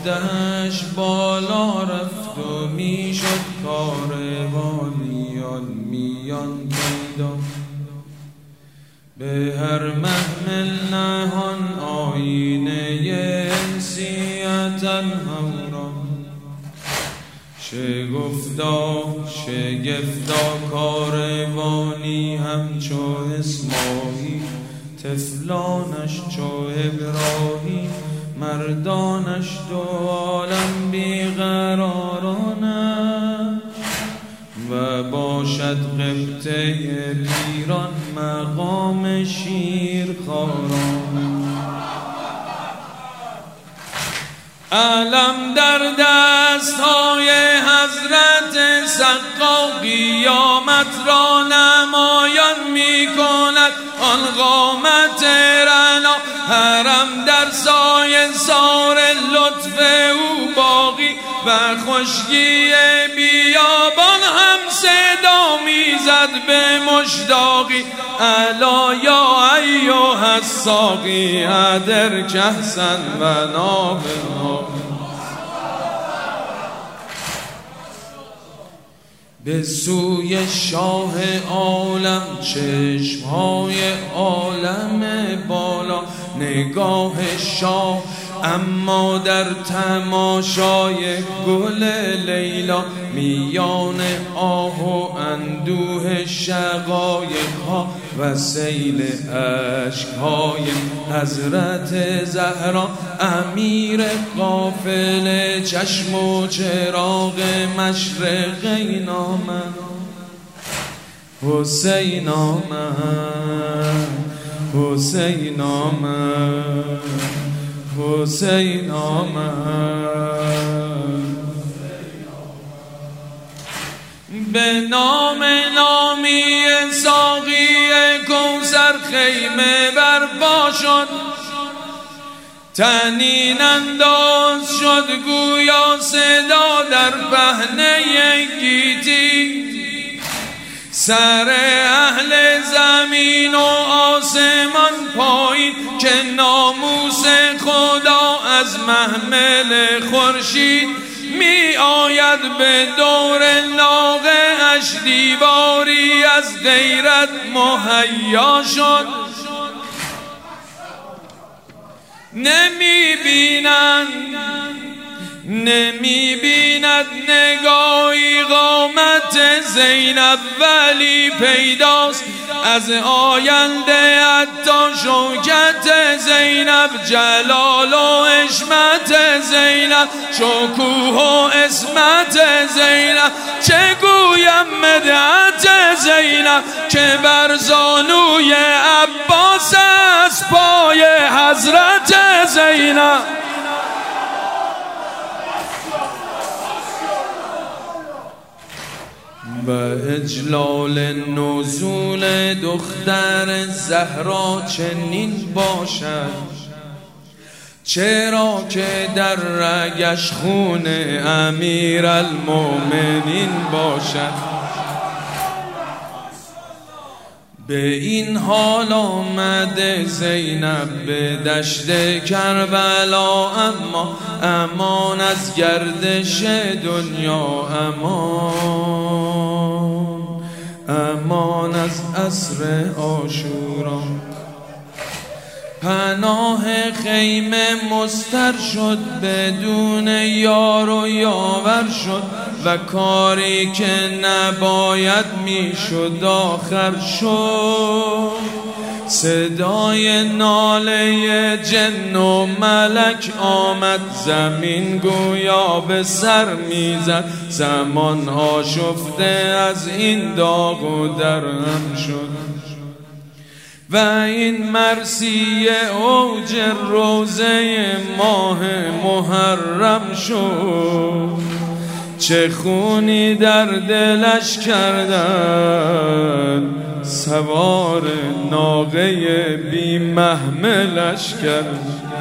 عده‌اش بالا رفت و میشد کاروانیان میان پیدا. به هر محمل نهان آینه انسیت الهورا. شگفتا کاروانی همچو اسماعیل، طفلانش چو ابراهیم، مردانش دو عالم بیقرارانش. و باشد قبطه پیران مقام شیرخواران. علم در دستهای حضرت سقا قیامت را نمایان می کند آن قامت رنا. حرم در سایه سار لطف او باقی و خشکی بیابان هم صدا میزد به مشتاقی. الا یا ایها الساقی ادر کهسا و نابنا. به سوی شاه عالم چشمهای عالم بالا، نگاه شاه اما در تماشای گل لیلا. میان آه و اندوه شقایق‌ها و سیل اشک‌های حضرت زهرا، امیر قافله چشم و چراغ مشرقین آمد. حسین آمد، حسین آمد، حسین آمد. به نام نامی ساقی کوثر خیمه برپا شد، طنین انداز شد گویا صدا در پهنه گیتی. سر اهل زمین و آسمان پایین که ناموس خدا از محمل خورشید می آید. به دور ناقه اش دیواری از غیرت مهیا شد. نمی بیند نگاهی قامت زینب، ولی پیداست از آینده حتی شوکت زینب. جلال و حشمت زینب، شکوه و عصمت زینب. چه گویم مدحت زینب که بر زانوی عباس از پای حضرت زینب. و اجلال نزول دختر زهرا چنین باشد، چرا که در رگش خون امیر المؤمنین باشد. به این حال آمده زینب به دشت کربلا، اما امان از گردش دنیا، امان از عصر عاشورا. پناه خیمه مستر شد، بدون یار و یاور شد و کاری که نباید میشد آخر شد. صدای ناله جن و ملک آمد، زمین گویا به سر میزد. زمان آشفته از این داغ و درهم شد و این مرثیه اوج روزه ماه محرم شد. چه خونی در دلش کردن، سوار ناقه بی محملش کرد.